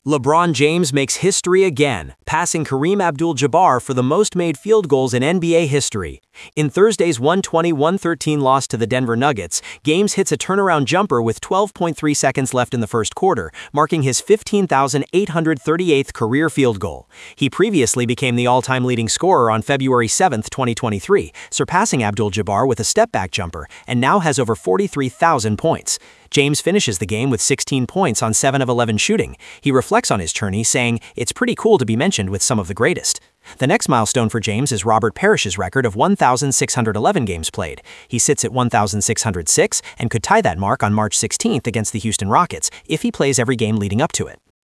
LeBron James makes history again, passing Kareem Abdul-Jabbar for the most made field goals in NBA history. In Thursday's 120-113 loss to the Denver Nuggets, James hits a turnaround jumper with 12.3 seconds left in the first quarter, marking his 15,838th career field goal. He previously became the all-time leading scorer on February 7, 2023, surpassing Abdul-Jabbar with a step-back jumper, and now has over 43,000 points. James finishes the game with 16 points on 7 of 11 shooting. He reflects on his journey, saying, "It's pretty cool to be mentioned with some of the greatest." The next milestone for James is Robert Parrish's record of 1,611 games played. He sits at 1,606 and could tie that mark on March 16 against the Houston Rockets if he plays every game leading up to it.